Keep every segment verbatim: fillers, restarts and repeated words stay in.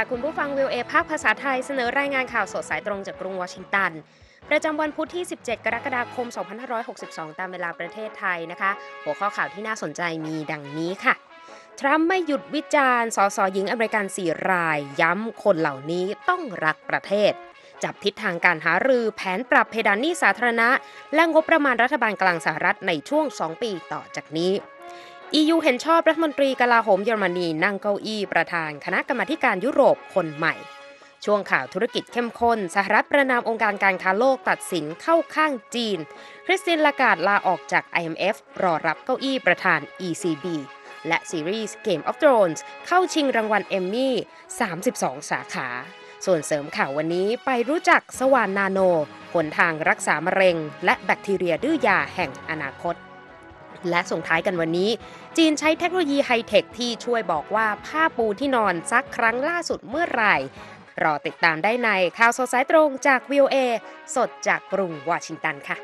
คุณผู้ฟัง วี โอ เอ ภาคภาษาไทยเสนอรายงานข่าวสดสายตรงจากกรุงวอชิงตันประจำวันพุธที่ สิบเจ็ด กรกฎาคม สองพันห้าร้อยหกสิบสอง ตามเวลาประเทศไทยนะคะหัวข้อข่าวที่น่าสนใจมีดังนี้ค่ะทรัมป์ไม่หยุดวิจารณ์สสหญิงอเมริกันสี่รายย้ำคนเหล่านี้ต้องรักประเทศจับทิศทางการหารือแผนปรับเพดานหนี้สาธารณะและงบประมาณรัฐบาลกลางสหรัฐในช่วงสองปีต่อจากนี้ อี ยู เห็นชอบรัฐมนตรีกลาโหมเยอรมนีนั่งเก้าอี้ประธานคณะกรรมาการยุโรปคนใหม่ช่วงข่าวธุรกิจเข้มข้นสหรัฐประนามองค์การการค้าโลกตัดสินเข้าข้างจีนคริสตินลาการ์ดลาออกจาก ไอ เอ็ม เอฟ รอรับเก้าอี้ประธาน อี ซี บี และซีรีส์ Game of Thrones เข้าชิงรางวัลเอมมี่สามสิบสองสาขาส่วนเสริมข่าววันนี้ไปรู้จักสว่านนาโนหนทางรักษามะเร็งและแบคทีเรียดื้อยาแห่งอนาคตและส่งท้ายกันวันนี้จีนใช้เทคโนโลยีไฮเทคที่ช่วยบอกว่าผ้าปูที่นอนซักครั้งล่าสุดเมื่อไหร่รอติดตามได้ในข่าวสดสายตรงจาก วี โอ เอ สดจากกรุงวอชิงตันค่ะ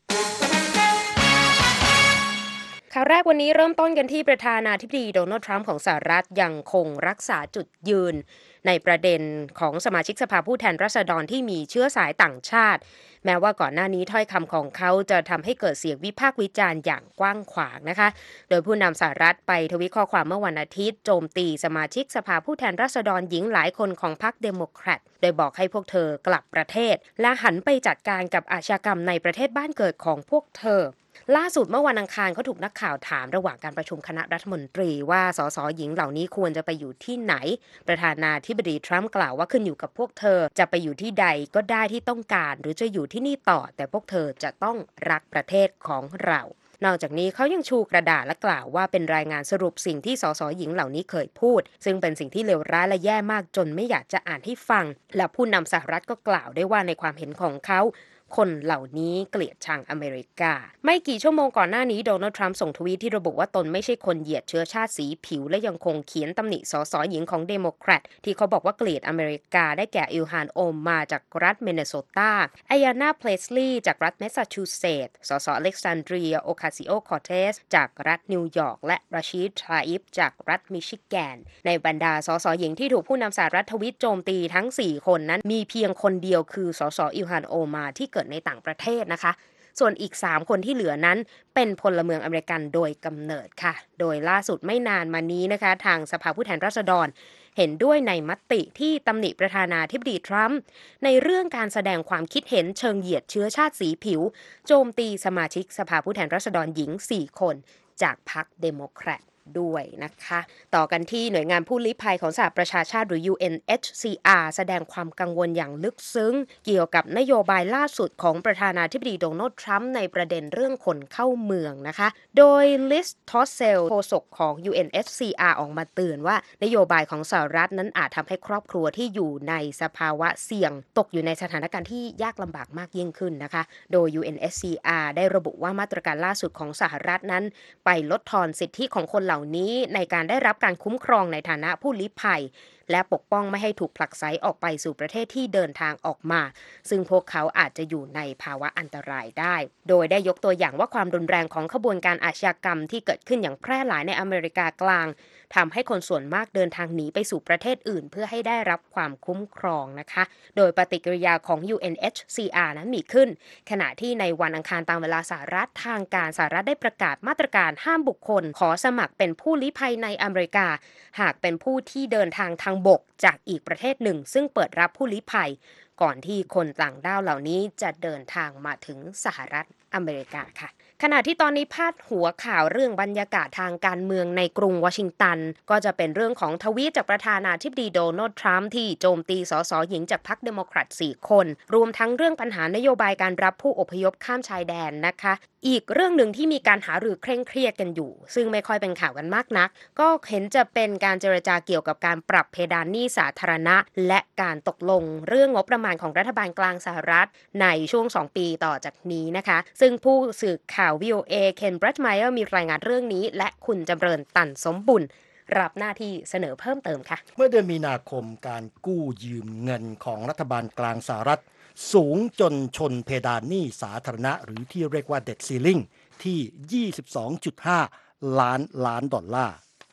ข่าวแรกวันนี้เริ่มต้นกันที่ประธานาธิบดีโดนัลด์ทรัมป์ของสหรัฐยังคงรักษาจุดยืนในประเด็นของสมาชิกสภาผู้แทนราษฎรที่มีเชื้อสายต่างชาติแม้ว่าก่อนหน้านี้ถ้อยคำของเขาจะทำให้เกิดเสียงวิพากษ์วิจารณ์อย่างกว้างขวางนะคะโดยผู้นำสหรัฐไปทวีตข้อความเมื่อวันอาทิตย์โจมตีสมาชิกสภาผู้แทนราษฎรหญิงหลายคนของพรรคเดโมแครตโดยบอกให้พวกเธอกลับประเทศและหันไปจัดการกับอาชญากรรมในประเทศบ้านเกิดของพวกเธอล่าสุดเมื่อวันอังคารเขาถูกนักข่าวถามระหว่างการประชุมคณะรัฐมนตรีว่าสสหญิงเหล่านี้ควรจะไปอยู่ที่ไหนประธานาธิบดีทรัมป์กล่าวว่าขึ้นอยู่กับพวกเธอจะไปอยู่ที่ใดก็ได้ที่ต้องการหรือจะอยู่ที่นี่ต่อแต่พวกเธอจะต้องรักประเทศของเรานอกจากนี้เขายังชูกระดาษและกล่าวว่าเป็นรายงานสรุปสิ่งที่สสหญิงเหล่านี้เคยพูดซึ่งเป็นสิ่งที่เลวร้ายและแย่มากจนไม่อยากจะอ่านให้ฟังและผู้นำสหรัฐก็กล่าวได้ว่าในความเห็นของเขาคนเหล่านี้เกลียดชังอเมริกาไม่กี่ชั่วโมงก่อนหน้านี้โดนัลด์ทรัมป์ส่งทวีตที่ระบุว่าตนไม่ใช่คนเหยียดเชื้อชาติสีผิวและยังคงเขียนตำหนิสสหญิงของเดโมแครตที่เขาบอกว่าเกลียดอเมริกาได้แก่อิลฮานโอมมาจากรัฐมินนิโซตาไอยานาเพลสลีย์จากรัฐแมสซาชูเซตส์สสอเล็กซานเดรียโอคาซิโอคอร์เทสจากรัฐนิวยอร์กและราชีดทราอิฟจากรัฐมิชิแกนในบรรดาสสหญิงที่ถูกผู้นำสหรัฐทวีตโจมตีทั้งสี่คนนั้นมีเพียงคนเดียวคือสสอิลฮานโอมาที่เกิดในต่างประเทศนะคะส่วนอีกสามคนที่เหลือนั้นเป็นพลเมืองอเมริกันโดยกำเนิดค่ะโดยล่าสุดไม่นานมานี้นะคะทางสภาผู้แทนราษฎรเห็นด้วยในมติที่ตำหนิประธานาธิบดีทรัมป์ในเรื่องการแสดงความคิดเห็นเชิงเหยียดเชื้อชาติสีผิวโจมตีสมาชิกสภาผู้แทนราษฎรหญิงสี่คนจากพรรคเดโมแครตด้วยนะคะต่อกันที่หน่วยงานผู้ลี้ภัยของสหประชาชาติหรือ ยู เอ็น เอช ซี อาร์ แสดงความกังวลอย่างลึกซึ้งเกี่ยวกับนโยบายล่าสุดของประธานาธิบดีโดนัลด์ทรัมป์ในประเด็นเรื่องคนเข้าเมืองนะคะโดยลิสทอสเซลโฆษกของ ยู เอ็น เอช ซี อาร์ ออกมาเตือนว่านโยบายของสหรัฐนั้นอาจทำให้ครอบครัวที่อยู่ในสภาวะเสี่ยงตกอยู่ในสถานการณ์ที่ยากลำบากมากยิ่งขึ้นนะคะโดย ยู เอ็น เอช ซี อาร์ ได้ระบุว่ามาตรการล่าสุดของสหรัฐนั้นไปลดทอนสิทธิของคนเหล่านี้ในการได้รับการคุ้มครองในฐานะผู้ลี้ภัยและปกป้องไม่ให้ถูกผลักไสออกไปสู่ประเทศที่เดินทางออกมาซึ่งพวกเขาอาจจะอยู่ในภาวะอันตรายได้โดยได้ยกตัวอย่างว่าความรุนแรงของขบวนการอาชญากรรมที่เกิดขึ้นอย่างแพร่หลายในอเมริกากลางทำให้คนส่วนมากเดินทางหนีไปสู่ประเทศอื่นเพื่อให้ได้รับความคุ้มครองนะคะโดยปฏิกิริยาของ ยู เอ็น เอช ซี อาร์ นั้นมีขึ้นขณะที่ในวันอังคารตามเวลาสหรัฐทางการสหรัฐได้ประกาศมาตรการห้ามบุคคลขอสมัครเป็นผู้ลี้ภัยในอเมริกาหากเป็นผู้ที่เดินทางทางบกจากอีกประเทศหนึ่งซึ่งเปิดรับผู้ลี้ภัยก่อนที่คนต่างด้าวเหล่านี้จะเดินทางมาถึงสหรัฐอเมริกาค่ะขณะที่ตอนนี้พาดหัวข่าวเรื่องบรรยากาศทางการเมืองในกรุงวอชิงตันก็จะเป็นเรื่องของทวีตจากประธานาธิบดีโดนัลด์ทรัมป์ที่โจมตีสสหญิงจากพรรคเดโมแครตสี่คนรวมทั้งเรื่องปัญหานโยบายการรับผู้อพยพข้ามชายแดนนะคะอีกเรื่องหนึ่งที่มีการหารือเคร่งเครียดกันอยู่ซึ่งไม่ค่อยเป็นข่าวกันมากนักก็เห็นจะเป็นการเจรจาเกี่ยวกับการปรับเพดานหนี้สาธารณะและการตกลงเรื่องงบประมาณของรัฐบาลกลางสหรัฐในช่วงสองปีต่อจากนี้นะคะซึ่งผู้สื่อข่าว วี โอ เอ เคนบรัตไมเออร์มีรายงานเรื่องนี้และคุณจำเริญตันสมบุญรับหน้าที่เสนอเพิ่มเติมค่ะเมื่อเดือนมีนาคมการกู้ยืมเงินของรัฐบาลกลางสหรัฐสูงจนชนเพดานหนี้สาธารณะหรือที่เรียกว่า debt ceiling ที่ ยี่สิบสองจุดห้า ล้านล้านดอลลาร์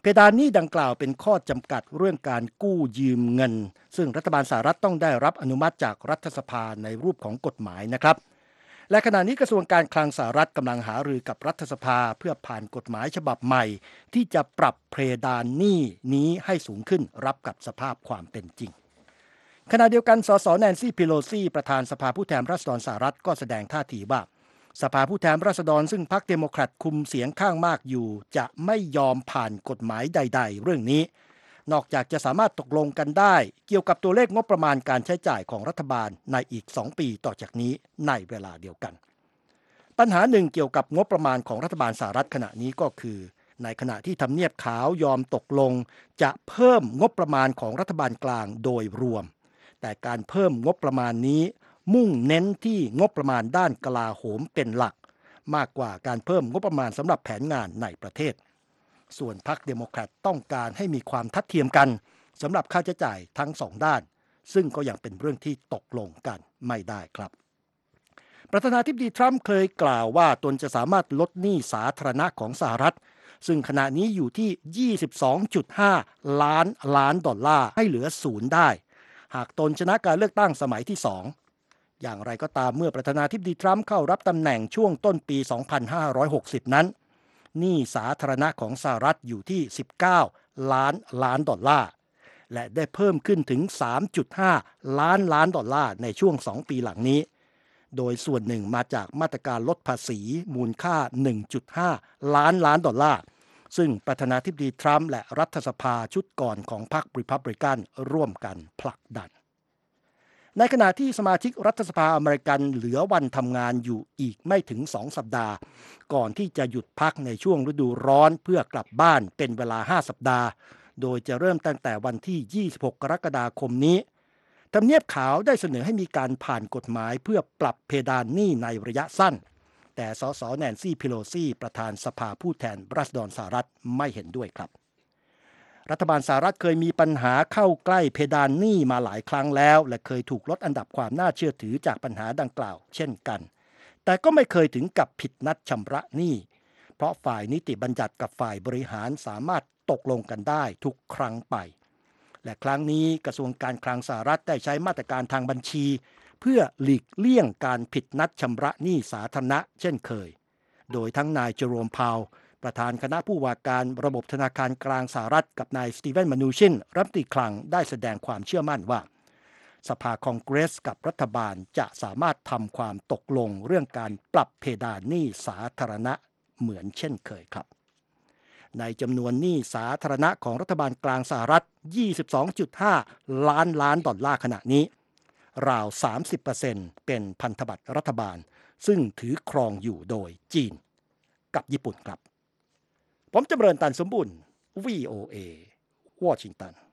เพดานหนี้ดังกล่าวเป็นข้อจำกัดเรื่องการกู้ยืมเงินซึ่งรัฐบาลสหรัฐต้องได้รับอนุมัติจากรัฐสภาในรูปของกฎหมายนะครับและขณะนี้กระทรวงการคลังสหรัฐกำลังหารือกับรัฐสภาเพื่อผ่านกฎหมายฉบับใหม่ที่จะปรับเพดานหนี้นี้ให้สูงขึ้นรับกับสภาพความเป็นจริงขณะเดียวกันสสแนนซี่ เพโลซีประธานสภาผู้แทนราษฎรสหรัฐก็แสดงท่าทีว่าสภาผู้แทนราษฎรซึ่งพรรคเดโมแครตคุมเสียงข้างมากอยู่จะไม่ยอมผ่านกฎหมายใดๆเรื่องนี้นอกจากจะสามารถตกลงกันได้เกี่ยวกับตัวเลขงบประมาณการใช้จ่ายของรัฐบาลในอีกสองปีต่อจากนี้ในเวลาเดียวกันปัญหาหนึ่งเกี่ยวกับงบประมาณของรัฐบาลสหรัฐขณะนี้ก็คือในขณะที่ทำเนียบขาวยอมตกลงจะเพิ่มงบประมาณของรัฐบาลกลางโดยรวมแต่การเพิ่มงบประมาณนี้มุ่งเน้นที่งบประมาณด้านกลาโหมเป็นหลักมากกว่าการเพิ่มงบประมาณสำหรับแผนงานในประเทศส่วนพรรคเดโมแครตต้องการให้มีความทัดเทียมกันสำหรับค่าใช้จ่ายทั้งสองด้านซึ่งก็ยังเป็นเรื่องที่ตกลงกันไม่ได้ครับประธานาธิบดีทรัมป์เคยกล่าวว่าตนจะสามารถลดหนี้สาธารณะของสหรัฐซึ่งขณะนี้อยู่ที่ ยี่สิบสองจุดห้า ล้านล้านดอลลาร์ให้เหลือศูนย์ได้หากตนชนะการเลือกตั้งสมัยที่สองอย่างไรก็ตามเมื่อประธานาธิบดีทรัมป์เข้ารับตำแหน่งช่วงต้นปี สองพันห้าร้อยหกสิบ นั้นหนี้สาธารณะของสหรัฐอยู่ที่ สิบเก้า ล้านล้านดอลลาร์และได้เพิ่มขึ้นถึง สามจุดห้า ล้านล้านดอลลาร์ในช่วงสองปีหลังนี้โดยส่วนหนึ่งมาจากมาตรการลดภาษีมูลค่า หนึ่งจุดห้า ล้านล้านดอลลาร์ซึ่งประธานาธิบดีทรัมป์และรัฐสภาชุดก่อนของพรรครีพับลิกันร่วมกันผลักดันในขณะที่สมาชิกรัฐสภาอเมริกันเหลือวันทำงานอยู่อีกไม่ถึงสองสัปดาห์ก่อนที่จะหยุดพักในช่วงฤดูร้อนเพื่อกลับบ้านเป็นเวลาห้าสัปดาห์โดยจะเริ่มตั้งแต่วันที่ยี่สิบหกกรกฎาคมนี้ทำเนียบขาวได้เสนอให้มีการผ่านกฎหมายเพื่อปรับเพดานหนี้ในระยะสั้นแต่สสแนนซี่ เพโลซีประธานสภาผู้แทนราษฎรสหรัฐไม่เห็นด้วยครับรัฐบาลสหรัฐเคยมีปัญหาเข้าใกล้เพดานหนี้มาหลายครั้งแล้วและเคยถูกลดอันดับความน่าเชื่อถือจากปัญหาดังกล่าวเช่นกันแต่ก็ไม่เคยถึงกับผิดนัดชำระหนี้เพราะฝ่ายนิติบัญญัติกับฝ่ายบริหารสามารถตกลงกันได้ทุกครั้งไปและครั้งนี้กระทรวงการคลังสหรัฐได้ใช้มาตรการทางบัญชีเพื่อหลีกเลี่ยงการผิดนัดชำระหนี้สาธารณะเช่นเคยโดยทั้งนายเจอโรม พาวล์ประธานคณะผู้ว่าการระบบธนาคารกลางสหรัฐกับนายสตีเวน มานูชินรัฐมนตรีคลังได้แสดงความเชื่อมั่นว่าสภาคองเกรสกับรัฐบาลจะสามารถทำความตกลงเรื่องการปรับเพดานหนี้สาธารณะเหมือนเช่นเคยครับในจำนวนหนี้สาธารณะของรัฐบาลกลางสหรัฐ ยี่สิบสองจุดห้า ล้านล้านดอลลาร์ขณะนี้ราว สามสิบเปอร์เซ็นต์ เป็นพันธบัตรรัฐบาลซึ่งถือครองอยู่โดยจีนกับญี่ปุ่นครับผมจำเริญตันสมบุญ วี โอ เอ วอชิงตัน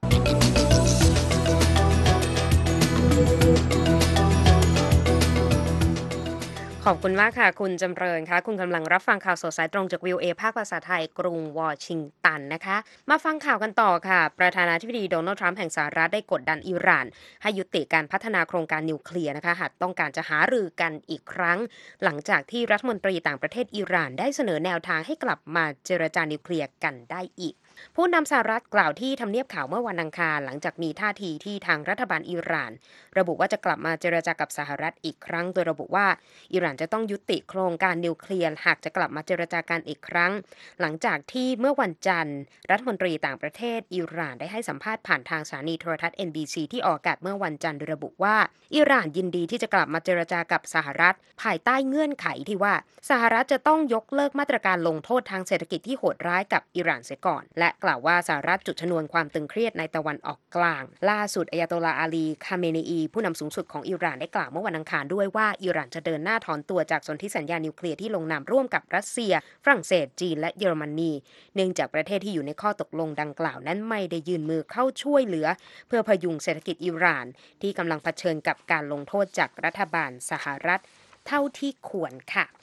ขอบคุณมากค่ะคุณจำเริญค่ะคุณกำลังรับฟังข่าวสดสายตรงจาก วี โอ เอ ภาคภาษาไทยกรุงวอชิงตันนะคะมาฟังข่าวกันต่อค่ะประธานาธิบดีโดนัลด์ทรัมป์แห่งสหรัฐได้กดดันอิหร่านให้ยุติการพัฒนาโครงการนิวเคลียร์นะคะหากต้องการจะหารือกันอีกครั้งหลังจากที่รัฐมนตรีต่างประเทศอิหร่านได้เสนอแนวทางให้กลับมาเจรจานิวเคลียร์กันได้อีกผู้นำสหรัฐกล่าวที่ทำเนียบขาวเมื่อวันอังคารหลังจากมีท่าทีที่ทางรัฐบาลอิหร่านระบุว่าจะกลับมาเจรจากับสหรัฐอีกครั้งโดยระบุว่าอิหร่านจะต้องยุติโครงการนิวเคลียร์หากจะกลับมาเจรจากันอีกครั้งหลังจากที่เมื่อวันจันทร์รัฐมนตรีต่างประเทศอิหร่านได้ให้สัมภาษณ์ผ่านทางสถานีโทรทัศน์ เอ็น บี ซี ที่ออกอากาศเมื่อวันจันทร์โดยระบุว่าอิหร่านยินดีที่จะกลับมาเจรจากับสหรัฐภายใต้เงื่อนไขที่ว่าสหรัฐจะต้องยกเลิกมาตรการลงโทษทางเศรษฐกิจที่โหดร้ายกับอิหร่านเสียก่อนและกล่าวว่าสหรัฐจุดชนวนความตึงเครียดในตะวันออกกลางล่าสุดอัยาโตลาอาลี คาเมเนอีผู้นำสูงสุดของอิหร่านได้กล่าวเมื่อวันอังคารด้วยว่าอิหร่านจะเดินหน้าถอนตัวจากสนธิสัญญานิวเคลียร์ที่ลงนามร่วมกับรัสเซียฝรั่งเศสจีนและเยอรมนีเนื่องจากประเทศที่อยู่ในข้อตกลงดังกล่าวนั้นไม่ได้ยื่นมือเข้าช่วยเหลือเพื่อพยุงเศรษฐกิจอิหร่านที่กำลังเผชิญกับการลงโทษจากรัฐบาลสหรัฐเท่าที่ควรค่ะ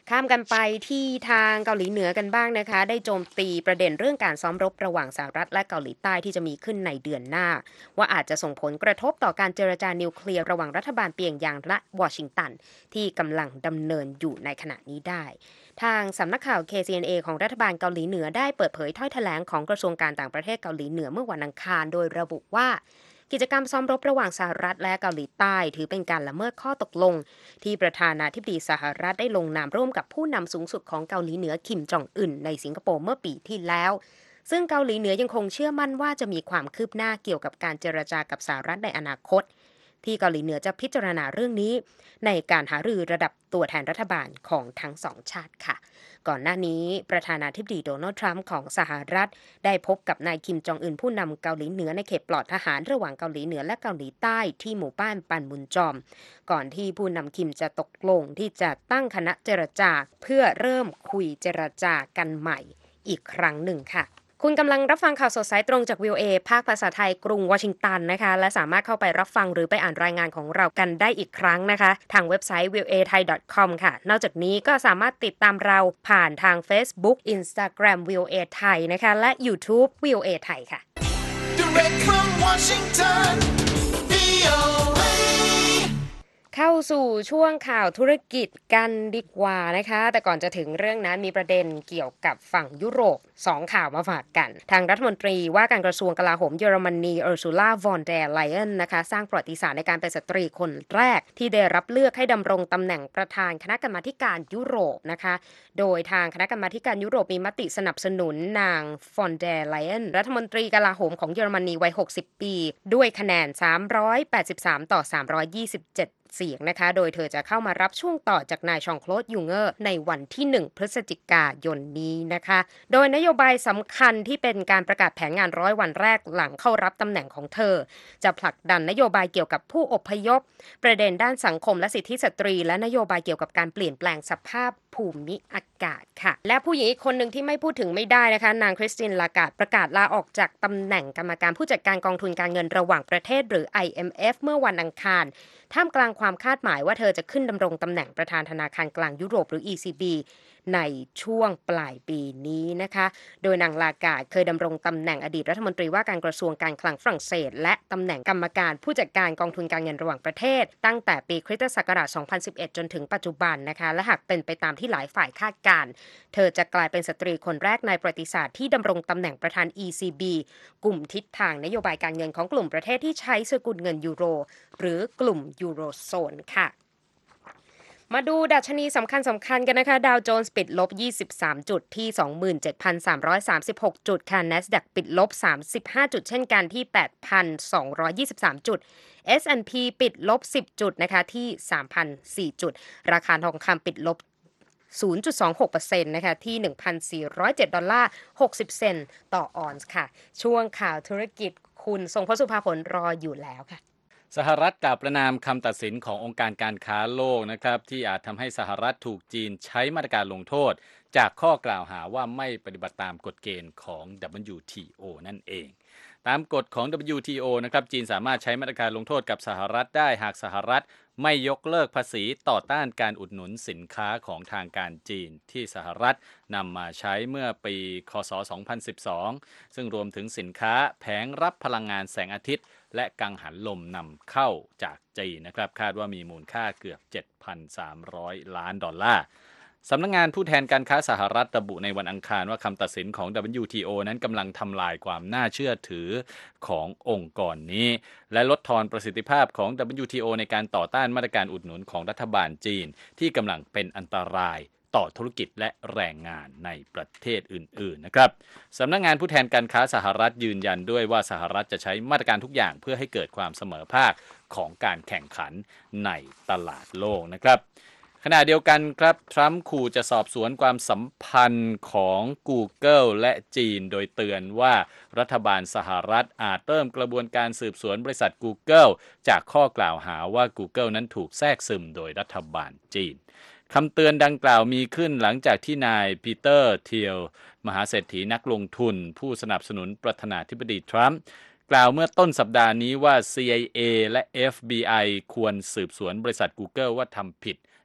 ข้ามกันไปที่ทางเกาหลีเหนือกันบ้างนะคะได้โจมตีประเด็นเรื่องการซ้อมรบระหว่างสหรัฐและเกาหลีใต้ที่จะมีขึ้นในเดือนหน้าว่าอาจจะส่งผลกระทบต่อการเจรจานิวเคลียร์ระหว่างรัฐบาลเปียงยางและวอชิงตันที่กำลังดำเนินอยู่ในขณะนี้ได้ทางสำนักข่าว เค ซี เอ็น เอ ของรัฐบาลเกาหลีเหนือได้เปิดเผยถ้อยแถลงของกระทรวงการต่างประเทศเกาหลีเหนือเมื่อวันอังคารโดยระบุว่ากิจกรรมซ้อมรบระหว่างสหรัฐและเกาหลีใต้ถือเป็นการละเมิดข้อตกลงที่ประธานาธิบดีสหรัฐได้ลงนามร่วมกับผู้นำสูงสุดของเกาหลีเหนือคิมจองอึนในสิงคโปร์เมื่อปีที่แล้วซึ่งเกาหลีเหนือยังคงเชื่อมั่นว่าจะมีความคืบหน้าเกี่ยวกับการเจรจากับสหรัฐในอนาคตที่เกาหลีเหนือจะพิจารณาเรื่องนี้ในการหารือระดับตัวแทนรัฐบาลของทั้งสองชาติค่ะก่อนหน้านี้ประธานาธิบดีโดนัลด์ทรัมป์ของสหรัฐได้พบกับนายคิมจองอึนผู้นำเกาหลีเหนือในเขตปลอดทหารระหว่างเกาหลีเหนือและเกาหลีใต้ที่หมู่บ้านปันมุนจอมก่อนที่ผู้นำคิมจะตกลงที่จะตั้งคณะเจรจาเพื่อเริ่มคุยเจรจากันใหม่อีกครั้งหนึ่งค่ะคุณกำลังรับฟังข่าวสดสายตรงจาก วี โอ เอ ภาคภาษาไทยกรุงวอชิงตันนะคะและสามารถเข้าไปรับฟังหรือไปอ่านรายงานของเรากันได้อีกครั้งนะคะทางเว็บไซต์ วี โอ เอ ไทย ดอท คอม ค่ะนอกจากนี้ก็สามารถติดตามเราผ่านทาง Facebook Instagram วี โอ เอ ไทยนะคะและ YouTube วี โอ เอ ไทยค่ะ Direct from Washington วี โอ เอ เข้าสู่ช่วงข่าวธุรกิจกันดีกว่านะคะแต่ก่อนจะถึงเรื่องนั้นมีประเด็นเกี่ยวกับฝั่งยุโรปสองข่าวมาฝากกันทางรัฐมนตรีว่าการกระทรวงกลาโหมเยอรมนีเออร์ซูล่าวอนเดอร์ไลเยนนะคะสร้างประวัติศาสตร์ในการเป็นสตรีคนแรกที่ได้รับเลือกให้ดำรงตำแหน่งประธานคณะกรรมาการยุโรปนะคะโดยทางคณะกรรมาการยุโรปมีมติสนับสนุนนางฟอนเดอร์ไลเยนรัฐมนตรีกลาโหมของเยอรมนีวัยหกสิบปีด้วยคะแนนสามร้อยแปดสิบสามต่อสามร้อยยี่สิบเจ็ดเสียงนะคะโดยเธอจะเข้ามารับช่วงต่อจากนายชองโคลดยูงเกอร์ในวันที่หนึ่งพฤศจิกายนนี้นะคะโดยนโยบายสำคัญที่เป็นการประกาศแผนงานร้อยวันแรกหลังเข้ารับตำแหน่งของเธอจะผลักดันนโยบายเกี่ยวกับผู้อพยพประเด็นด้านสังคมและสิทธิสตรีและนโยบายเกี่ยวกับการเปลี่ยนแปลงสภาพภูมิอากาศค่ะและผู้หญิงอีกคนหนึ่งที่ไม่พูดถึงไม่ได้นะคะนางคริสตินลาการ์ดประกาศลาออกจากตำแหน่งกรรมการผู้จัดการกองทุนการเงินระหว่างประเทศหรือ ไอ เอ็ม เอฟ เมื่อวันอังคารท่ามกลางความคาดหมายว่าเธอจะขึ้นดำรงตำแหน่งประธานธนาคารกลางยุโรปหรือ อี ซี บี ในช่วงปลายปีนี้นะคะโดยนางลาการ์ดเคยดำรงตำแหน่งอดีตรัฐมนตรีว่าการกระทรวงการคลังฝรั่งเศสและตำแหน่งกรรมการผู้จัดการกองทุนการเงินระหว่างประเทศตั้งแต่ปีคริสตศักราชสองพันสิบเอ็ดจนถึงปัจจุบันนะคะและหากเป็นไปตามที่หลายฝ่ายคาดการณ์เธอจะกลายเป็นสตรีคนแรกในประวัติศาสตร์ที่ดำรงตำแหน่งประธาน อี ซี บี กลุ่มทิศทางนโยบายการเงินของกลุ่มประเทศที่ใช้สกุลเงินยูโรหรือกลุ่มยูโรโซนค่ะมาดูดัชนีสำคัญสำคัญกันนะคะดาวโจนส์ปิดลบยี่สิบสามจุดที่ สองหมื่นเจ็ดพันสามร้อยสามสิบหก จุดค่ะ NASDAQ ปิดลบสามสิบห้าจุดเช่นกันที่ แปดพันสองร้อยยี่สิบสาม จุด เอส แอนด์ พี ปิดลบสิบจุดนะคะที่ สามพันสี่จุดราคาทองคำปิดลบ ศูนย์จุดสองหกเปอร์เซ็นต์ นะคะที่ หนึ่งพันสี่ร้อยเจ็ดดอลลาร์หกสิบเซนต์ต่อออนซ์ค่ะช่วงข่าวธุรกิจคุณทรงพระสุภาผลรออยู่แล้วค่ะสหรัฐกล่าวประณามคำตัดสินขององค์การการค้าโลกนะครับที่อาจทำให้สหรัฐถูกจีนใช้มาตรการลงโทษจากข้อกล่าวหาว่าไม่ปฏิบัติตามกฎเกณฑ์ของ ดับเบิลยู ที โอ นั่นเองตามกฎของ ดับเบิลยู ที โอ นะครับจีนสามารถใช้มาตรการลงโทษกับสหรัฐได้หากสหรัฐไม่ยกเลิกภาษีต่อต้านการอุดหนุนสินค้าของทางการจีนที่สหรัฐนำมาใช้เมื่อปีค.ศ. สองพันสิบสองซึ่งรวมถึงสินค้าแผงรับพลังงานแสงอาทิตย์และกังหันลมนำเข้าจากจีนนะครับคาดว่ามีมูลค่าเกือบ เจ็ดพันสามร้อย ล้านดอลลาร์สำนักงานผู้แทนการค้าสหรัฐระบุในวันอังคารว่าคำตัดสินของ ดับเบิลยู ที โอ นั้นกำลังทำลายความน่าเชื่อถือขององค์กรนี้และลดทอนประสิทธิภาพของ ดับเบิลยู ที โอ ในการต่อต้านมาตรการอุดหนุนของรัฐบาลจีนที่กำลังเป็นอันตรายต่อธุรกิจและแรงงานในประเทศอื่นๆนะครับสำนักงานผู้แทนการค้าสหรัฐยืนยันด้วยว่าสหรัฐจะใช้มาตรการทุกอย่างเพื่อให้เกิดความเสมอภาคของการแข่งขันในตลาดโลกนะครับขณะเดียวกันครับทรัมป์ขู่จะสอบสวนความสัมพันธ์ของ Google และจีนโดยเตือนว่ารัฐบาลสหรัฐอาจเริ่มกระบวนการสืบสวนบริษัท Google จากข้อกล่าวหาว่า Google นั้นถูกแทรกซึมโดยรัฐบาลจีนคำเตือนดังกล่าวมีขึ้นหลังจากที่นายปีเตอร์เทียลมหาเศรษฐีนักลงทุนผู้สนับสนุนประธานาธิบดีทรัมป์กล่าวเมื่อต้นสัปดาห์นี้ว่า ซี ไอ เอ และ เอฟ บี ไอ ควรสืบสวนบริษัท Google ว่าทำผิด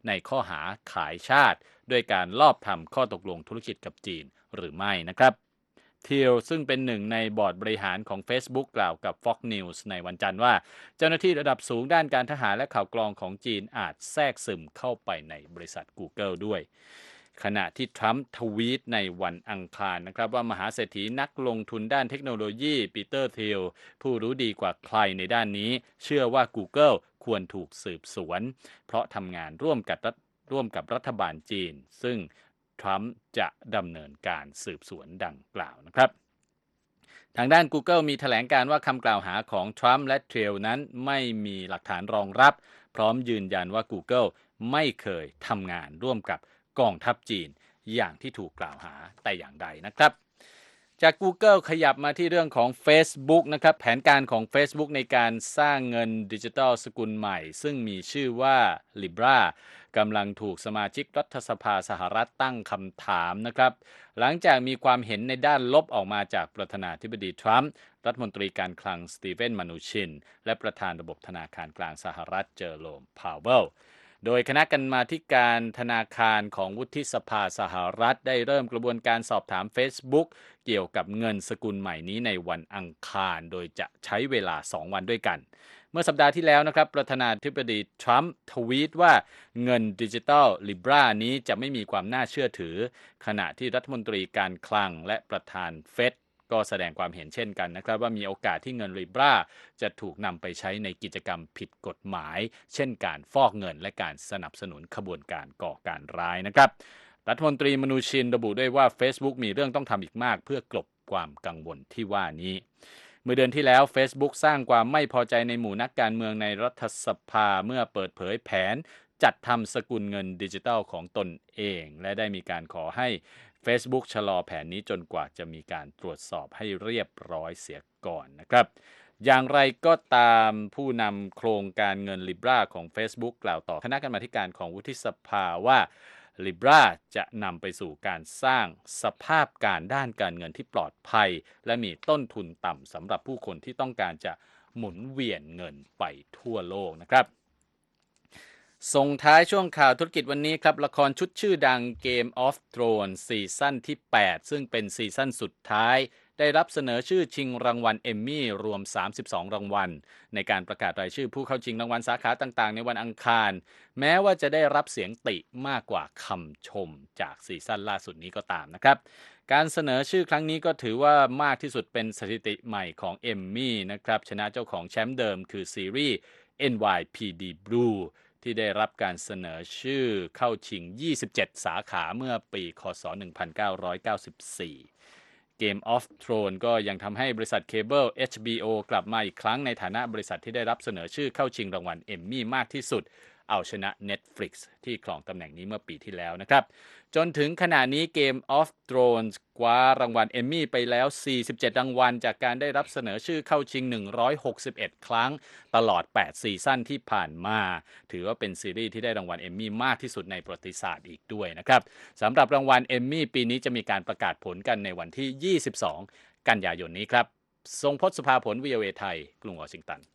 ในข้อหาขายชาติด้วยการลอบทำข้อตกลงธุรกิจกับจีนหรือไม่นะครับทิลซึ่งเป็นหนึ่งในบอร์ดบริหารของ Facebook กล่าวกับ Fox News ในวันจันทร์ว่าเจ้าหน้าที่ระดับสูงด้านการทหารและข่าวกรองของจีนอาจแทรกซึมเข้าไปในบริษัท Google ด้วยขณะที่ทรัมป์ทวีตในวันอังคารนะครับว่ามหาเศรษฐีนักลงทุนด้านเทคโนโลยีปีเตอร์ทิลผู้รู้ดีกว่าใครในด้านนี้เชื่อว่า Google ควรถูกสืบสวนเพราะทำงานร่วมกับร่วมกับรัฐบาลจีนซึ่งทรัมป์จะดำเนินการสืบสวนดังกล่าวนะครับทางด้าน Google มีแถลงการว่าคำกล่าวหาของทรัมป์และเทรลนั้นไม่มีหลักฐานรองรับพร้อมยืนยันว่า Google ไม่เคยทำงานร่วมกับกองทัพจีนอย่างที่ถูกกล่าวหาแต่อย่างใดนะครับจาก Google ขยับมาที่เรื่องของ Facebook นะครับแผนการของ Facebook ในการสร้างเงินดิจิทัลสกุลใหม่ซึ่งมีชื่อว่า Libra กำลังถูกสมาชิกรัฐสภาสหรัฐตั้งคำถามนะครับหลังจากมีความเห็นในด้านลบออกมาจากประธานาธิบดีทรัมป์รัฐมนตรีการคลังสตีเฟน มานูชินและประธานระบบธนาคารกลางสหรัฐเจอโรม พาวเวลโดยคณะกรรมาธิการธนาคารของวุฒิสภาสหรัฐได้เริ่มกระบวนการสอบถาม Facebook เกี่ยวกับเงินสกุลใหม่นี้ในวันอังคารโดยจะใช้เวลาสองวันด้วยกันเมื่อสัปดาห์ที่แล้วนะครับประธานาธิบดีทรัมป์ทวีตว่าเงินดิจิทัล Libra นี้จะไม่มีความน่าเชื่อถือขณะที่รัฐมนตรีการคลังและประธานเฟดก็แสดงความเห็นเช่นกันนะครับว่ามีโอกาสที่เงิน Libra จะถูกนำไปใช้ในกิจกรรมผิดกฎหมายเช่นการฟอกเงินและการสนับสนุนขบวนการก่อการร้ายนะครับรัฐมนตรีมนูชินระบุด้วยว่า Facebook มีเรื่องต้องทำอีกมากเพื่อกลบความกังวลที่ว่านี้เมื่อเดือนที่แล้ว Facebook สร้างความไม่พอใจในหมู่นักการเมืองในรัฐสภาเมื่อเปิดเผยแผนจัดทำสกุลเงินดิจิทัลของตนเองและได้มีการขอให้ Facebook ชะลอแผนนี้จนกว่าจะมีการตรวจสอบให้เรียบร้อยเสียก่อนนะครับอย่างไรก็ตามผู้นำโครงการเงิน Libra ของ Facebook กล่าวต่อคณะกรรมาธิการของวุฒิสภาว่า Libra จะนำไปสู่การสร้างสภาพการด้านการเงินที่ปลอดภัยและมีต้นทุนต่ำสำหรับผู้คนที่ต้องการจะหมุนเวียนเงินไปทั่วโลกนะครับส่งท้ายช่วงข่าวธุรกิจวันนี้ครับละครชุดชื่อดัง Game of Thrones ซีซั่นที่แปดซึ่งเป็นซีซั่นสุดท้ายได้รับเสนอชื่อชิงรางวัลเอมมี่รวมสามสิบสองรางวัลในการประกาศรายชื่อผู้เข้าชิงรางวัลสาขาต่างๆในวันอังคารแม้ว่าจะได้รับเสียงติมากกว่าคำชมจากซีซั่นล่าสุดนี้ก็ตามนะครับการเสนอชื่อครั้งนี้ก็ถือว่ามากที่สุดเป็นสถิติใหม่ของเอมมี่นะครับชนะเจ้าของแชมป์เดิมคือซีรีส์ เอ็น วาย พี ดี Blueที่ได้รับการเสนอชื่อเข้าชิงยี่สิบเจ็ดสาขาเมื่อปีคศหนึ่งพันเก้าร้อยเก้าสิบสี่ Game of Thrones ก็ยังทำให้บริษัทเคเบิล เอช บี โอ กลับมาอีกครั้งในฐานะบริษัทที่ได้รับเสนอชื่อเข้าชิงรางวัลเอมมี่มากที่สุดเอาชนะ Netflix ที่ครองตำแหน่งนี้เมื่อปีที่แล้วนะครับจนถึงขณะนี้ Game of Thrones คว้ารางวัลเอมมี่ไปแล้วสี่สิบเจ็ดรางวัลจากการได้รับเสนอชื่อเข้าชิงหนึ่งร้อยหกสิบเอ็ดครั้งตลอดแปดซีซั่นที่ผ่านมาถือว่าเป็นซีรีส์ที่ได้รางวัลเอมมี่มากที่สุดในประวัติศาสตร์อีกด้วยนะครับสำหรับรางวัลเอมมี่ปีนี้จะมีการประกาศผลกันในวันที่ยี่สิบสองกันยายนนี้ครับทรงพจน์สุภาผล วี โอ เอ ไทยกรุงวอชิงตัน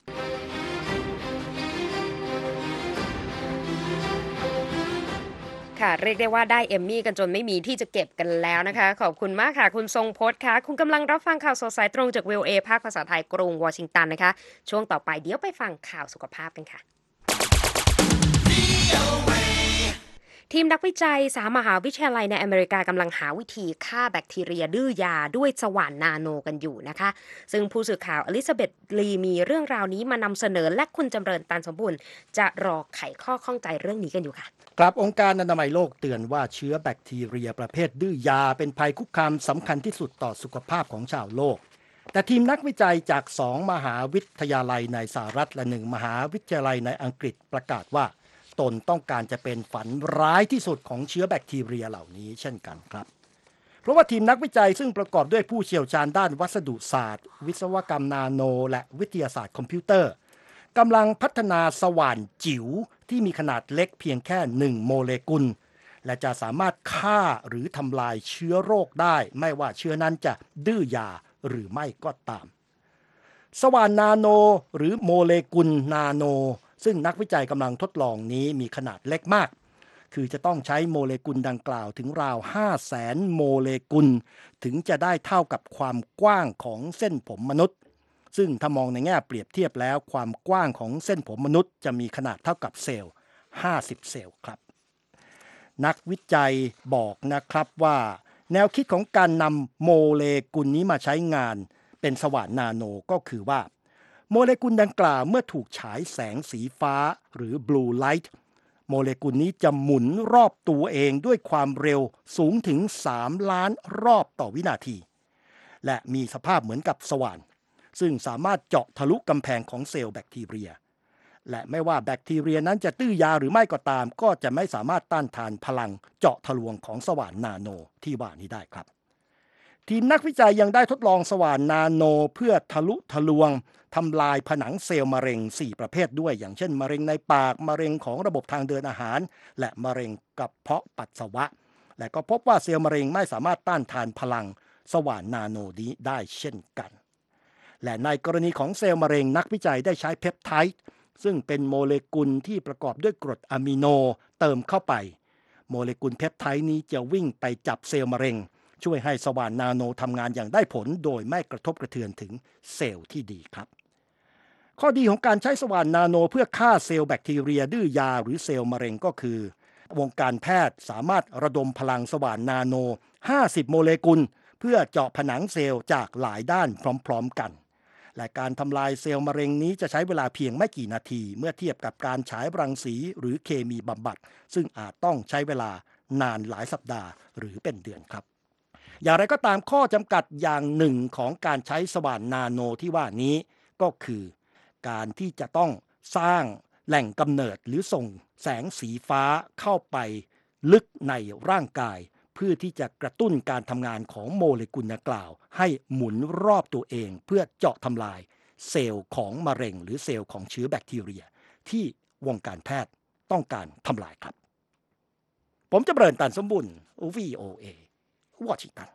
ค่ะเรียกได้ว่าได้เอมมี่กันจนไม่มีที่จะเก็บกันแล้วนะคะขอบคุณมากค่ะคุณทรงพจน์ค่ะคุณกำลังรับฟังข่าวสดสายตรงจาก วี โอ เอ ภาคภาษาไทยกรุงวอชิงตันนะคะช่วงต่อไปเดี๋ยวไปฟังข่าวสุขภาพกันค่ะทีมนักวิจัยสามมหาวิทยาลัยในอเมริกากำลังหาวิธีฆ่าแบคทีเรียดื้อยาด้วยสว่านนาโนกันอยู่นะคะซึ่งผู้สื่อข่าวอลิซาเบธลีมีเรื่องราวนี้มานำเสนอและคุณจำเริญตันสมบูรณ์จะรอไขข้อข้องใจเรื่องนี้กันอยู่ค่ะกลับองค์การอนามัยโลกเตือนว่าเชื้อแบคทีเรียประเภทดื้อยาเป็นภัยคุกคามสำคัญที่สุดต่อสุขภาพของชาวโลกแต่ทีมนักวิจัยจากสองมหาวิทยาลัยในสหรัฐและหนึ่งมหาวิทยาลัยในอังกฤษประกาศว่าตนต้องการจะเป็นฝันร้ายที่สุดของเชื้อแบคทีเรียเหล่านี้เช่นกันครับเพราะว่าทีมนักวิจัยซึ่งประกอบด้วยผู้เชี่ยวชาญด้านวัสดุศาสตร์วิศวกรรมนาโนและวิทยาศาสตร์คอมพิวเตอร์กำลังพัฒนาสว่านจิ๋วที่มีขนาดเล็กเพียงแค่หนึ่งโมเลกุลและจะสามารถฆ่าหรือทำลายเชื้อโรคได้ไม่ว่าเชื้อนั้นจะดื้อยาหรือไม่ก็ตามสว่านนาโนหรือโมเลกุลนาโนซึ่งนักวิจัยกำลังทดลองนี้มีขนาดเล็กมากคือจะต้องใช้โมเลกุลดังกล่าวถึงราว ห้าแสน โมเลกุลถึงจะได้เท่ากับความกว้างของเส้นผมมนุษย์ซึ่งถ้ามองในแง่เปรียบเทียบแล้วความกว้างของเส้นผมมนุษย์จะมีขนาดเท่ากับเซลล์ ห้าสิบ เซลล์ครับนักวิจัยบอกนะครับว่าแนวคิดของการนำโมเลกุลนี้มาใช้งานเป็นสว่านนาโนก็คือว่าโมเลกุลดังกล่าวเมื่อถูกฉายแสงสีฟ้าหรือ blue light โมเลกุลนี้จะหมุนรอบตัวเองด้วยความเร็วสูงถึงสามล้านรอบต่อวินาทีและมีสภาพเหมือนกับสว่านซึ่งสามารถเจาะทะลุกำแพงของเซลล์แบคทีเรียและไม่ว่าแบคทีเรียนั้นจะตื้อยาหรือไม่ก็ตามก็จะไม่สามารถต้านทานพลังเจาะทะลวงของสว่านนาโนที่ว่านี้ได้ครับทีมนักวิจัยยังได้ทดลองสว่านนาโนเพื่อทะลุทะลวงทำลายผนังเซลล์มะเร็งสี่ประเภทด้วยอย่างเช่นมะเร็งในปากมะเร็งของระบบทางเดินอาหารและมะเร็งกระเพาะปัสสาวะและก็พบว่าเซลล์มะเร็งไม่สามารถต้านทานพลังสว่านนาโนนี้ได้เช่นกันและในกรณีของเซลล์มะเร็งนักวิจัยได้ใช้เพปไทด์ซึ่งเป็นโมเลกุลที่ประกอบด้วยกรดอะมิโนเติมเข้าไปโมเลกุลเพปไทด์นี้จะวิ่งไปจับเซลล์มะเร็งช่วยให้สว่านนาโนทำงานอย่างได้ผลโดยไม่กระทบกระเทือนถึงเซลล์ที่ดีครับข้อดีของการใช้สว่านนาโนเพื่อฆ่าเซลล์แบคทีเรียดื้อยาหรือเซลล์มะเร็งก็คือวงการแพทย์สามารถระดมพลังสว่านนาโนห้าสิบโมเลกุลเพื่อเจาะผนังเซลล์จากหลายด้านพร้อมๆกันและการทำลายเซลล์มะเร็งนี้จะใช้เวลาเพียงไม่กี่นาทีเมื่อเทียบกับการฉายรังสีหรือเคมีบำบัดซึ่งอาจต้องใช้เวลานานหลายสัปดาห์หรือเป็นเดือนครับอย่างไรก็ตามข้อจำกัดอย่างหนึ่งของการใช้สว่านนาโนที่ว่านี้ก็คือการที่จะต้องสร้างแหล่งกำเนิดหรือส่งแสงสีฟ้าเข้าไปลึกในร่างกายเพื่อที่จะกระตุ้นการทำงานของโมเลกุลดังกล่าวให้หมุนรอบตัวเองเพื่อเจาะทำลายเซลล์ของมะเร็งหรือเซลล์ของเชื้อแบคทีเรียที่วงการแพทย์ต้องการทำลายครับผมจะเริ่มตันสมบุญ วี โอ เอ วอชิงตัน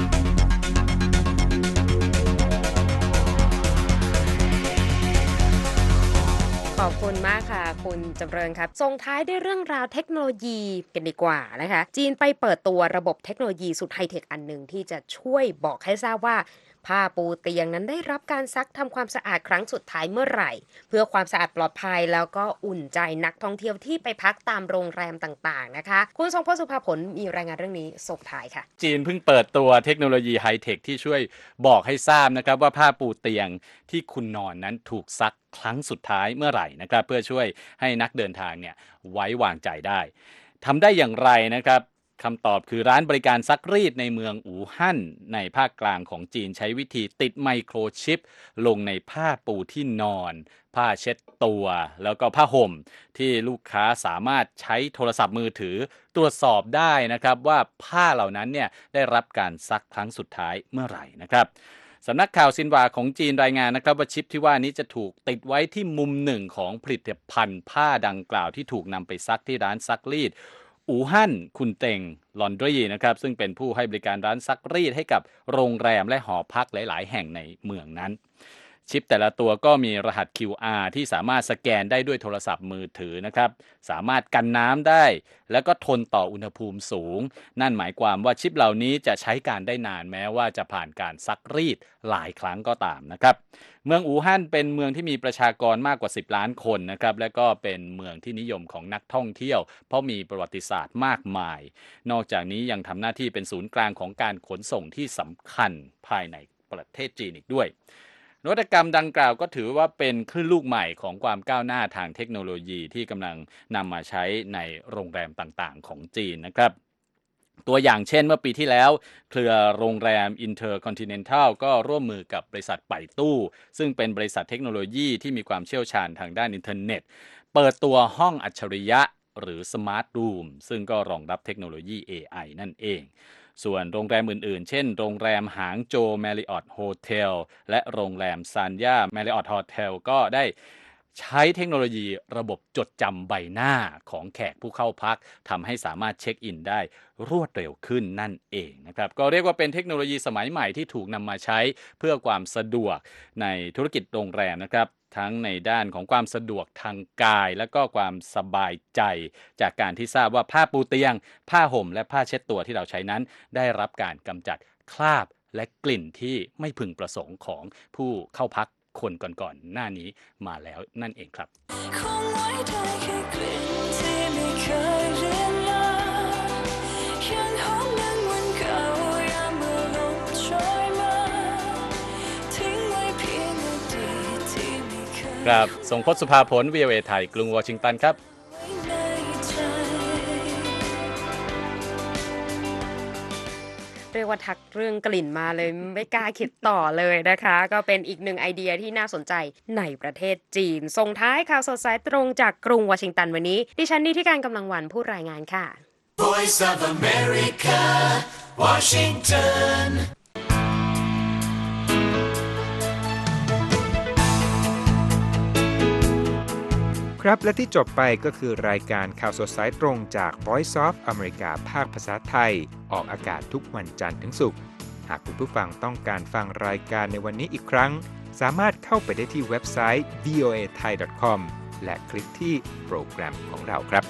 ขอบคุณมากค่ะคุณจำเริญครับส่งท้ายด้วยเรื่องราวเทคโนโลยีกันดีกว่านะคะจีนไปเปิดตัวระบบเทคโนโลยีสุดไฮเทคอันหนึ่งที่จะช่วยบอกให้ทราบว่าผ้าปูเตียงนั้นได้รับการซักทำความสะอาดครั้งสุดท้ายเมื่อไหร่เพื่อความสะอาดปลอดภัยแล้วก็อุ่นใจนักท่องเที่ยวที่ไปพักตามโรงแรมต่างๆนะคะคุณทรงพลสุภาผลมีรายงานเรื่องนี้ส่งท้ายค่ะจีนเพิ่งเปิดตัวเทคโนโลยีไฮเทคที่ช่วยบอกให้ทราบนะครับว่าผ้าปูเตียงที่คุณนอนนั้นถูกซักครั้งสุดท้ายเมื่อไหร่นะครับเพื่อช่วยให้นักเดินทางเนี่ยไว้วางใจได้ทำได้อย่างไรนะครับคำตอบคือร้านบริการซักรีดในเมืองอู่ฮั่นในภาคกลางของจีนใช้วิธีติดไมโครชิปลงในผ้าปูที่นอนผ้าเช็ดตัวแล้วก็ผ้าห่มที่ลูกค้าสามารถใช้โทรศัพท์มือถือตรวจสอบได้นะครับว่าผ้าเหล่านั้นเนี่ยได้รับการซักครั้งสุดท้ายเมื่อไหร่นะครับสำนักข่าวซินหวาของจีนรายงานนะครับว่าชิปที่ว่านี้จะถูกติดไว้ที่มุมหนึ่งของผลิตภัณฑ์ผ้าดังกล่าวที่ถูกนำไปซักที่ร้านซักรีดอู่ฮั่นคุนเต็งลอนดรีนะครับซึ่งเป็นผู้ให้บริการร้านซักรีดให้กับโรงแรมและหอพักหลายๆแห่งในเมืองนั้นชิปแต่ละตัวก็มีรหัส คิว อาร์ ที่สามารถสแกนได้ด้วยโทรศัพท์มือถือนะครับสามารถกันน้ำได้แล้วก็ทนต่ออุณหภูมิสูงนั่นหมายความว่าชิปเหล่านี้จะใช้การได้นานแม้ว่าจะผ่านการซักรีดหลายครั้งก็ตามนะครับเมืองอู่ฮั่นเป็นเมืองที่มีประชากรมากกว่าสิบล้านคนนะครับและก็เป็นเมืองที่นิยมของนักท่องเที่ยวเพราะมีประวัติศาสตร์มากมายนอกจากนี้ยังทำหน้าที่เป็นศูนย์กลางของการขนส่งที่สำคัญภายในประเทศจีนอีกด้วยนวัตกรรมดังกล่าวก็ถือว่าเป็นคลื่นลูกใหม่ของความก้าวหน้าทางเทคโนโลยีที่กำลังนำมาใช้ในโรงแรมต่างๆของจีนนะครับตัวอย่างเช่นเมื่อปีที่แล้วเครือโรงแรม Intercontinental ก็ร่วมมือกับบริษัทไปตู้ซึ่งเป็นบริษัทเทคโนโลยีที่มีความเชี่ยวชาญทางด้านอินเทอร์เน็ตเปิดตัวห้องอัจฉริยะหรือ Smart Room ซึ่งก็รองรับเทคโนโลยี เอ ไอ นั่นเองส่วนโรงแรมอื่นๆเช่นโรงแรมหางโจว Marriott Hotel และโรงแรมซานย่า Marriott Hotel ก็ได้ใช้เทคโนโลยีระบบจดจำใบหน้าของแขกผู้เข้าพักทำให้สามารถเช็คอินได้รวดเร็วขึ้นนั่นเองนะครับก็เรียกว่าเป็นเทคโนโลยีสมัยใหม่ที่ถูกนำมาใช้เพื่อความสะดวกในธุรกิจโรงแรมนะครับทั้งในด้านของความสะดวกทางกายและก็ความสบายใจจากการที่ทราบว่าผ้าปูเตียงผ้าห่มและผ้าเช็ดตัวที่เราใช้นั้นได้รับการกำจัดคราบและกลิ่นที่ไม่พึงประสงค์ของผู้เข้าพักคนก่อนๆหน้านี้มาแล้วนั่นเองครับคงไว้ได้แค่กลิ่นที่ไม่เคยเลือนลางยังหอมดังวันเก่ายามเมื่อลมโชยมาทิ้งไว้เพียงอดีตที่ไม่เคยครับทรงพจน์สุภาผล วี โอ เอ ไทยกรุงวอชิงตันครับเรียกว่าทักเรื่องกลิ่นมาเลยไม่กล้าคิดต่อเลยนะคะก็เป็นอีกหนึ่งไอเดียที่น่าสนใจในประเทศจีนส่งท้ายข่าวสดสายตรงจากกรุงวอชิงตันวันนี้ดิฉันนิติการกำลังวันผู้รายงานค่ะ Voice of America Washington ครับและที่จบไปก็คือรายการข่าวสดสายตรงจาก Voice of America ภาคภาษาไทยออกอากาศทุกวันจันทร์ถึงศุกร์หากคุณผู้ฟังต้องการฟังรายการในวันนี้อีกครั้งสามารถเข้าไปได้ที่เว็บไซต์ วี โอ เอ ไทย ดอท คอม และคลิกที่โปรแกรมของเราครับ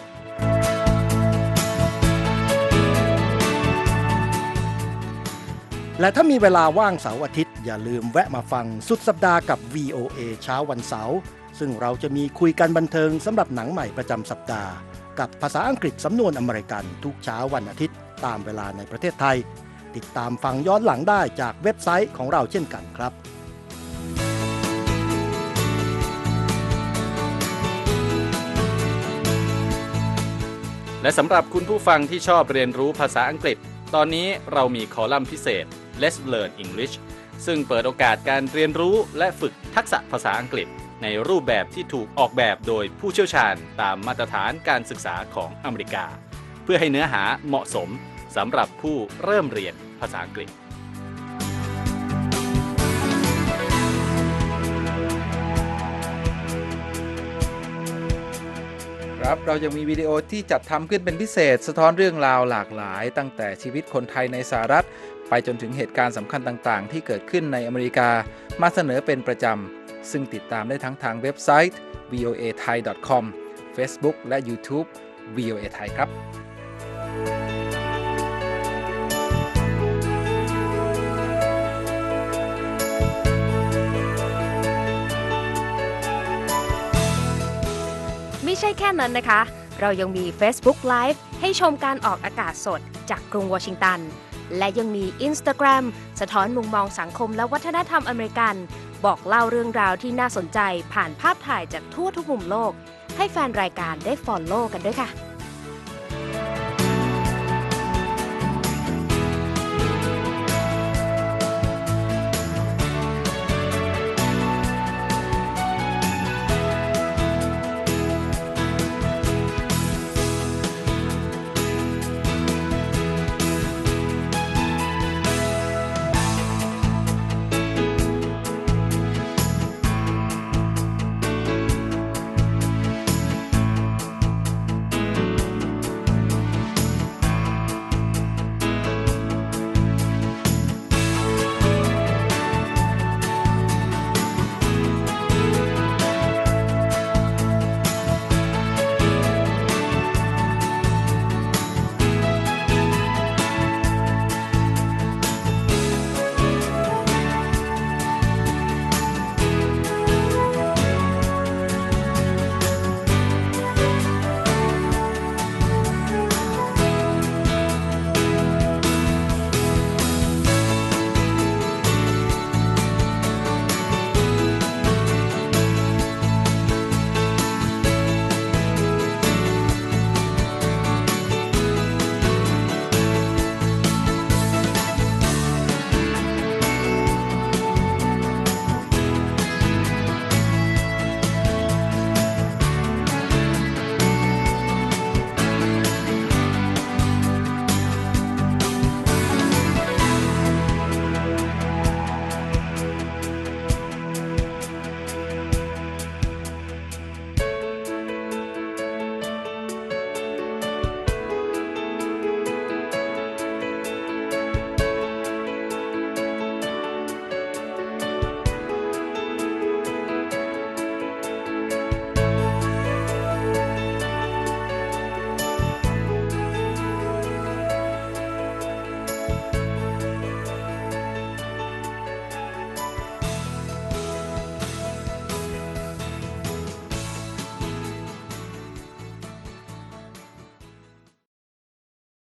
และถ้ามีเวลาว่างเสาร์อาทิตย์อย่าลืมแวะมาฟังสุดสัปดาห์กับ วี โอ เอ เช้าวันเสาร์ซึ่งเราจะมีคุยกันบันเทิงสำหรับหนังใหม่ประจำสัปดาห์กับภาษาอังกฤษสำนวนอเมริกันทุกเช้าวันอาทิตย์ตามเวลาในประเทศไทยติดตามฟังย้อนหลังได้จากเว็บไซต์ของเราเช่นกันครับและสำหรับคุณผู้ฟังที่ชอบเรียนรู้ภาษาอังกฤษตอนนี้เรามีคอลัมน์พิเศษ Let's Learn English ซึ่งเปิดโอกาสการเรียนรู้และฝึกทักษะภาษาอังกฤษในรูปแบบที่ถูกออกแบบโดยผู้เชี่ยวชาญตามมาตรฐานการศึกษาของอเมริกาเพื่อให้เนื้อหาเหมาะสมสำหรับผู้เริ่มเรียนภาษาอังกฤษครับเรายังมีวิดีโอที่จัดทำขึ้นเป็นพิเศษสะท้อนเรื่องราวหลากหลายตั้งแต่ชีวิตคนไทยในสหรัฐไปจนถึงเหตุการณ์สำคัญต่างๆที่เกิดขึ้นในอเมริกามาเสนอเป็นประจำซึ่งติดตามได้ทั้งทางเว็บไซต์ วี โอ เอ ไทย ดอท คอม Facebook และ YouTube วี โอ เอ ไทยครับไม่ใช่แค่นั้นนะคะเรายังมี Facebook Live ให้ชมการออกอากาศสดจากกรุงวอชิงตันและยังมี Instagram สะท้อนมุมมองสังคมและวัฒนธรรมอเมริกันบอกเล่าเรื่องราวที่น่าสนใจผ่านภาพถ่ายจากทั่วทุกมุมโลกให้แฟนรายการได้ follow กันด้วยค่ะ